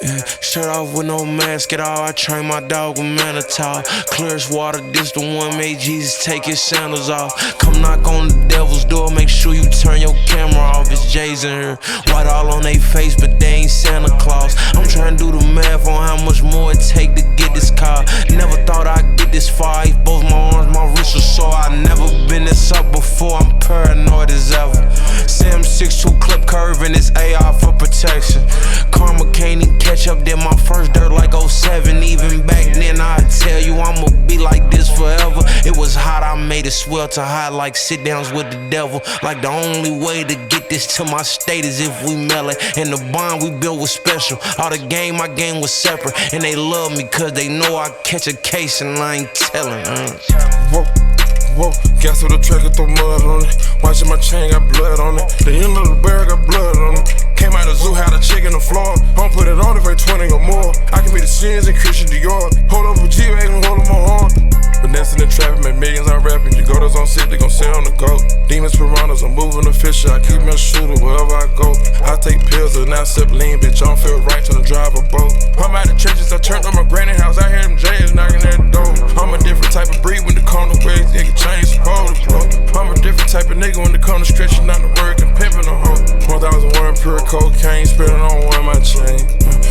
Yeah, shirt off with no mask at all. I train my dog with mannitol. Clear as water, this the one made Jesus take his sandals off. Come knock on the devil's door, make sure you turn your camera off. It's Jay's in here. White all on they face, but they ain't Santa Claus. I'm trying to do the math on how much more it take to get this car. Never thought I'd get this far. I both my arms, my wrists are sore. I never been this up before. I'm paranoid as ever. Sam 6'2" clip curve and it's AR for protection. Karma can't even catch up. Did my first dirt like 07. Even back then I tell you I'ma be like this forever. It was hot, I made it swelter hot like sit downs with the devil. Like the only way to get this to my state is if we mail it. And the bond we built was special. All the game, my game was separate. And they love me cause they know I catch a case and I ain't telling. Whoa, whoa, gas with a truck and throw mud on it. Watching my chain, got blood on it. The end of the barrel got blood on it. Came out of the zoo, had a chick in the floor. I'ma put it on if I 20 or more. I can be the sins in Christian Dior. Hold up a G-Wagon, hold up my horn. Finesse in the traffic, make millions, I'm rapping. You go to on sit, they gon' sit on the go. Demons, piranhas, I'm moving the fisher. I keep me a shooter wherever I go. I take pills and I sip lean, bitch. I don't feel right till I drive a boat. I'm out the trenches, I turned on my granny house. I hear them J's knocking at the door. I'm a different type of breed when it come to ways, nigga change supposed to bro. I'm a different type of nigga when it come to stretching out the work and pimping a hoe. 1001 pure cocaine, spitting on one my chain.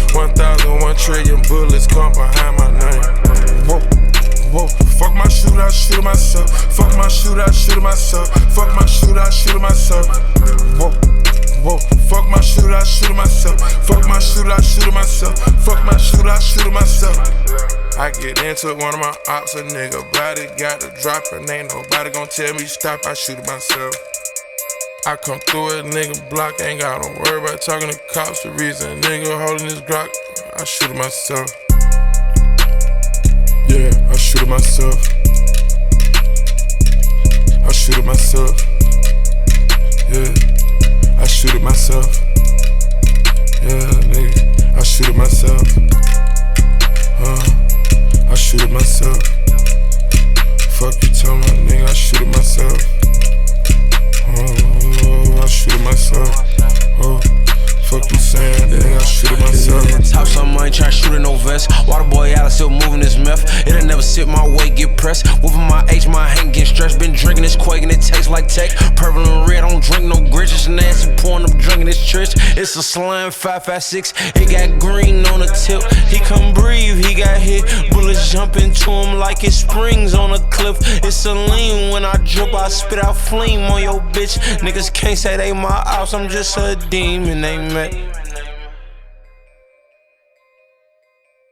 1001 trillion bullets come behind my name. Whoa. Whoa, fuck my shooter, I shoot myself. Fuck my shooter, I shoot myself. Fuck my shooter, I shoot myself. Whoa, whoa, fuck my shooter, I shoot myself. Fuck my shooter, I shoot myself. Fuck my shooter, I shoot myself. I get into it, one of my ops, a nigga body got to drop and ain't nobody gon' tell me stop, I shoot myself. I come through it, nigga block, ain't got no worry about talking to cops. The reason a nigga holding this Glock, I shoot myself. Yeah, I shoot it myself. I shoot it myself. Yeah, I shoot it myself. Yeah, nigga, I shoot it myself. I shoot it myself. Fuck you, tell my nigga, I shoot it myself. I shoot it myself. Fuck you saying, nigga, I shoot it myself. Top some money, try shoot it no vest. Water boy out, still moving this meth. It'll never sit my way, get pressed. Whooping my H, my hand get stretched. Been drinking this quake and it tastes like tech. Purple and red, I don't drink no grits. It's nasty, pouring up drinking this church. It's a slime 556. It got green on the tip. He come breathe, he got hit. Bullets jump into him like it springs on a cliff. It's a lean when I drip, I spit out flame on your bitch. Niggas can't say they my ops, I'm just a demon, they met.